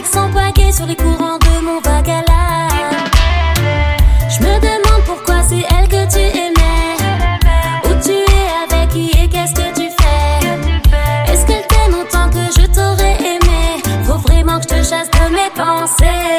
fixe son paquet sur les courants de mon vague à l'âme. Je me demande pourquoi c'est elle que tu aimais. Où tu es, avec qui et qu'est-ce que tu fais? Est-ce qu'elle t'aime autant que je t'aurais aimé? Faut vraiment que je te chasse de mes pensées.